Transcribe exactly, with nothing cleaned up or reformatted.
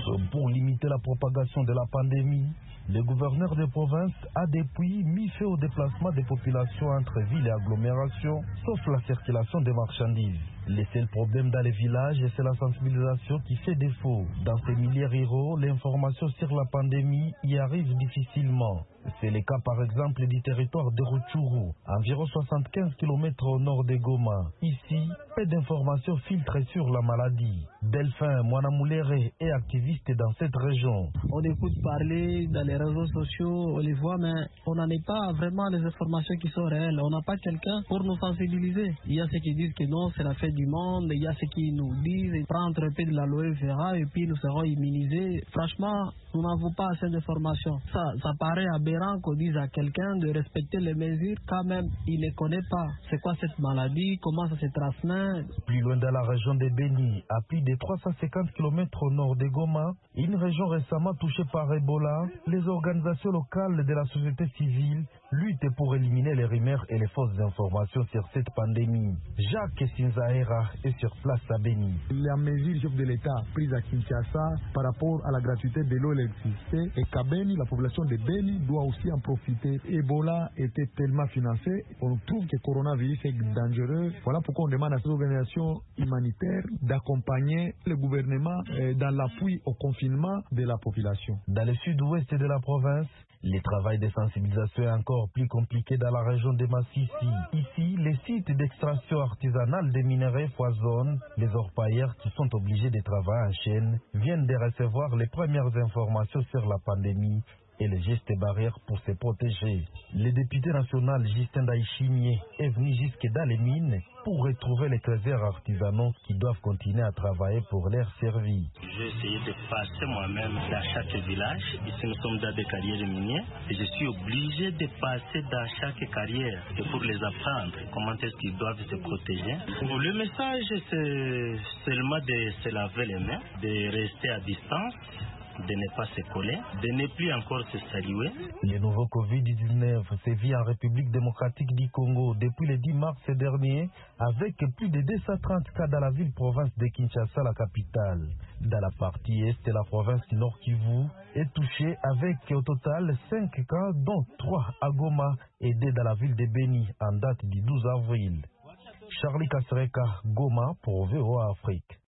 pour limiter la propagation de la pandémie, le gouverneur de province a depuis mis fin au déplacement des populations entre villes et agglomérations, sauf la circulation des marchandises. Le seul problème dans les villages, c'est la sensibilisation qui fait défaut. Dans ces milieux ruraux, l'information sur la pandémie y arrive difficilement. C'est le cas par exemple du territoire de Rutshuru, environ soixante-quinze kilomètres au nord de Goma. Ici, peu d'informations filtrent sur la maladie. Delphin Mwanamulere est activiste dans cette région. On écoute parler dans les réseaux sociaux, on les voit, mais on n'en est pas vraiment les informations qui sont réelles. On n'a pas quelqu'un pour nous sensibiliser. Il y a ceux qui disent que non, c'est la fête du monde. Il y a ceux qui nous disent, prendre un peu de l'aloe vera et puis nous serons immunisés. Franchement, nous n'avons pas assez d'informations. Ça, ça paraît aberrant qu'on dise à quelqu'un de respecter les mesures quand même il ne connaît pas. C'est quoi cette maladie, comment ça se transmet. Plus loin dans la région de Beni, à plus de trois cent cinquante kilomètres au nord de Goma, une région récemment touchée par Ebola, les organisations locales de la société civile luttent pour éliminer les rumeurs et les fausses informations sur cette pandémie. Jacques Sinzaera est sur place à Beni. La mesure de l'État prise à Kinshasa par rapport à la gratuité de l'eau et l'électricité et qu'à Beni, la population de Beni doit aussi en profiter. Ebola était tellement financé, on trouve que le coronavirus est dangereux. Voilà pourquoi on demande à ces organisations humanitaires d'accompagner le gouvernement dans l'appui au confinement de la population. Dans le sud-ouest de la province, le travail de sensibilisation est encore plus compliqué dans la région de Massissi. Ici, les sites d'extraction artisanale des minerais foisonnent. Les orpailleurs qui sont obligés de travailler en chaîne viennent de recevoir les premières informations sur la pandémie et les gestes barrières pour se protéger. Le député national Justin Daïchimier est venu jusque dans les mines pour retrouver les trésors artisanaux qui doivent continuer à travailler pour leur servir. J'ai essayé de passer moi-même dans chaque village. Ici, nous sommes dans des carrières minières et je suis obligé de passer dans chaque carrière et pour les apprendre comment est-ce qu'ils doivent se protéger. Le message, c'est seulement de se laver les mains, de rester à distance, de ne pas se coller, de ne plus encore se saluer. Le nouveau covid dix-neuf sévit en République démocratique du Congo depuis le dix mars dernier avec plus de deux cent trente cas dans la ville-province de Kinshasa, la capitale. Dans la partie est de la province du Nord Kivu est touchée avec au total cinq cas dont trois à Goma et deux dans la ville de Beni en date du douze avril. Charlie Kasereka, Goma pour V O A Afrique.